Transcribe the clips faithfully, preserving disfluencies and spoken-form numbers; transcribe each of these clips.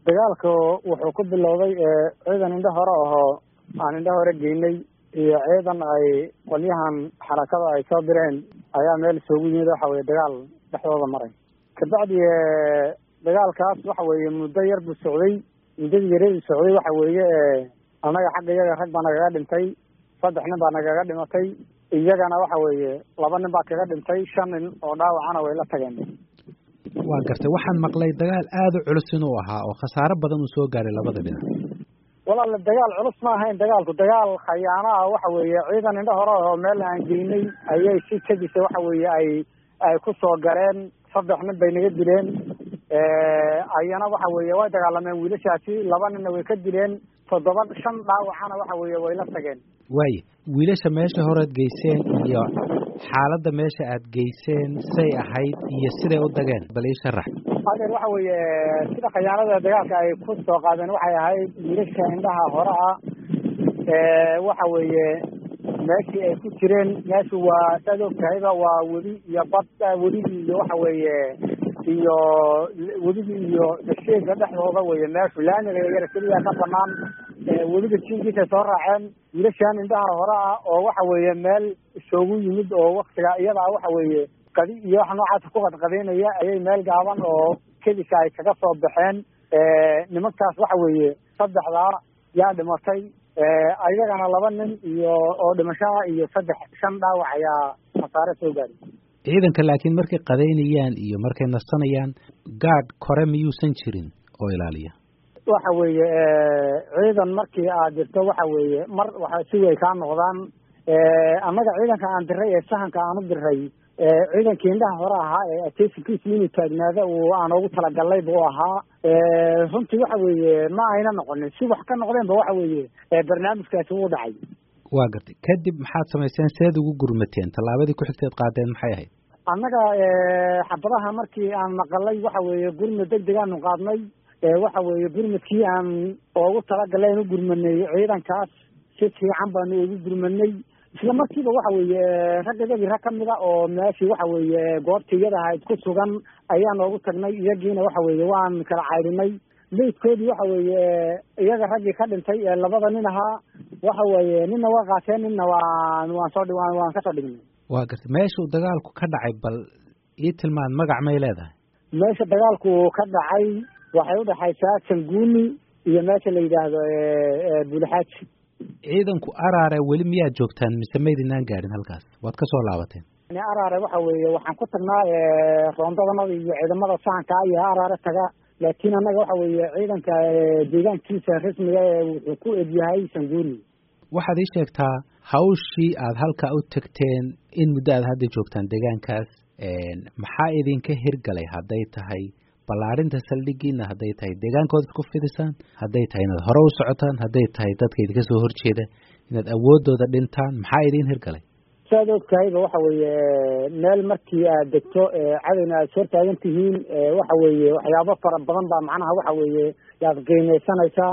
dagaalku wuxuu ku bilowday ciidan indho hore ahoo aan indho hore geynay iyo ciidan ay qolyahan xarakada ay soo direen ayaa meel isugu yimid waxa weye dagaal dhexdooda maray kabacdi dagaalkaas waxa weeye muddo yar buu socday muddadii yaradii socday waxa weeye annaga xagga iyaga rag baa nagaga dhintay saddex nin baa nagaga dhimatay iyagana waxa weeye laba nin baa kaga dhintay shan nin oo dhaawacana way la tageen. waa gartay waxaan maqlay dagaal aada u culus inuu ahaa oo khasaaro badan uu soo gaaray labada dhinac. walaal dagaal culus ma ahayn dagaalku dagaal khayaano ah waxa weeye ciidan indho hore oo meel aan geynay ayay si kadisa waxa weeye ay ay ku soo gareen saddex nin bay naga dileen ayana waxa weeye way dagaalameen wiilashaasi laba ninna way ka dileen toddoba shan dhaawacana waxa weeye way la tageen. waaye wiilasha meesha horead geyseen iyo xaaladda meesha aad geyseen say ahayd iyo siday u dageen bal ii sharax. adeer waxa weeye sida khayaanada dagaalka ay ku soo qaadeen waxay ahayd wiilasha indhaha hore ah waxa weeye meeshii ay ku jireen meeshu waa saad og tahayba waa webi iyo bad webigii iyo waxa weeye iyo webigii iyo dasheega dhexdooda weye meeshu laamiga yara keliya ka banaan webiga jinkiisay soo raaceen wiilashaan indhaha hore ah oo waxa weeye meel isugu yimid oo waktiga iyadaa waxa weeye qadi iyo wax noocaas ku qadqadeynaya ayay meel gaaban oo kedisa ay kaga soo baxeen nimankaas waxa weeye saddexdaa yaa dhimatay ayagana laba nin iyo oo dhimashaha iyo saddex shan dhaawac ayaa khasaare soo gaaray. ciidanka laakiin markay qadaynayaan iyo markay nasanayaan gaadh kore miyuusan jirin oo ilaaliya? waxa weeye ciidan markii aad jirto waxa weeye mar waxa si way kaa noqdaan annaga ciidanka aan diray ee sahanka aan u diray ciidankii indhaha hore ahaa ee ateysankiisa inuu taagnaada uu aan ugu talagalay buu ahaa runtii waxa weeye ma ayna noqonin si wax ka noqdeenba waxa weeye barnaamijkaasi wuu dhacay. waa gartay kadib maxaad samayseen seed ugu gurmateen tallaabadii ku xigteed qaadeen maxay ahayd? annaga xabadaha markii aan maqalay waxa weeye gurmad degdeg aanu qaadnay waxa weeye gurmadkii aan ugu talagalay aan u gurmanay ciidankaas si fiican baanu ugu gurmanay isla markiiba waxa weeye raggadii rag kamid a oo meeshii waxa weeye goobtii iyada ahayd ku sugan ayaan ugu tagnay iyagiina waxa weeye waan kala caydinay meydkoodii waxa weeye iyaga raggii ka dhintay ee labada nin ahaa waxa weeye ninna waa qaateen ninna waan waan soo waan waan kasoo dhignay. waa gartay meeshuu dagaalku ka dhacay bal ii tilmaan magac may leedahay? meesha dagaalku ka dhacay waxay udhexaysaa sanguuni iyo meesha la yidhaahdo bulxaaji. ciidanku araare weli miyaad joogtaan mise maydinaan gaadhin halkaas waad ka soo laabateen? araare waxa weeye waxaan ku tagnaa roondadanada iyo ciidamada sahanka iyo araare taga laakiin annaga waxa weeye ciidanka deegaankiisa rasmiga wuxuu ku egyahay sanguuni. waxaad ii sheegtaa hawshii aad halkaa u tagteen in muddo aad hadda joogtaan deegaankaas maxaa idinka hirgalay hadday tahay ballaarinta saldhigiina hadday tahay deegaankooda isku fidisaan hadday tahay inaad hore u socotaan hadday tahay dadka idinka soo horjeeda inaad awoodooda dhintaan maxaa idin hirgalay? saad og tahayba waxa weeye meel markii aad degto cadowna aad soo taagan tihiin waxa weeye waxyaabo fara badan baa macnaha waxa weeye yaad qiimeysanaysaa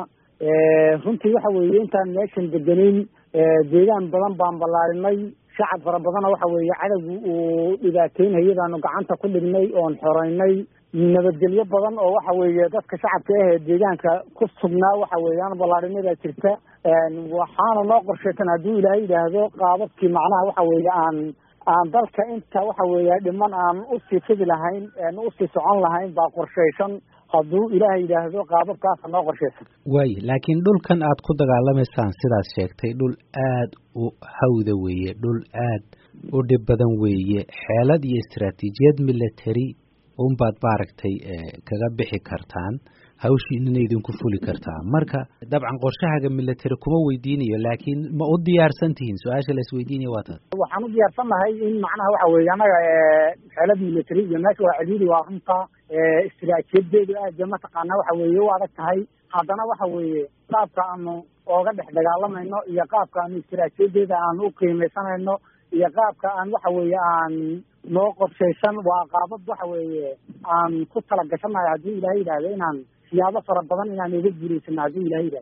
runtii waxa weeye intaan meeshan deganayn deegaan badan baan ballaarinay shacab fara badana waxa weeye cadowgu uu dhibaateynayay baanu gacanta ku dhignay oon xoreynay nabadgelyo badan oo waxa weeye dadka shacabka ah ee deegaanka ku sugnaa waxa weeyaan ballaarinada jirta waxaana noo qorshaysan hadduu ilaahay yidhaahdo qaababkii macnaha waxa weeye aan aan dalka inta waxa weeye dhiman aan usii fidi lahayn usii socon lahayn baa qorshaysan hadduu ilaahay yidhaahdo qaababkaasa noo qorshaysan. waaye laakiin dhulkan aad ku dagaalamaysaan sidaad sheegtay dhul aada u hawda weeye dhul aad u dhib badan weeye xeelad iyo istaraatiijiyad military unbaad maaragtay kaga bixi kartaan hawshiinina idinku fuli kartaa marka dabcan qorshahaga military kuma weydiinayo laakiin ma u diyaarsan tihiin su-aasha la isweydiinaya waa taas. waxaan u diyaarsannahay in macnaha waxa weeye annaga xeelad military iyo meesha waa ciriiri waa runta istiraatiijiyadeedu aada mataqaana waxa weeye u adag tahay haddana waxa weeye qaabka aanu ooga dhex dagaalamayno iyo qaabka aanu istiraatiijiyadeeda aan u qiimeysanayno iyo qaabka aan waxa weeye aan noo qorshaysan waa qaabab waxa weeye aan ku tala gashanahay haddii ilaahay yidhaahdo inaan siyaabo fara badan inaan uga guulaysano haddii ilaahay yidhahdo.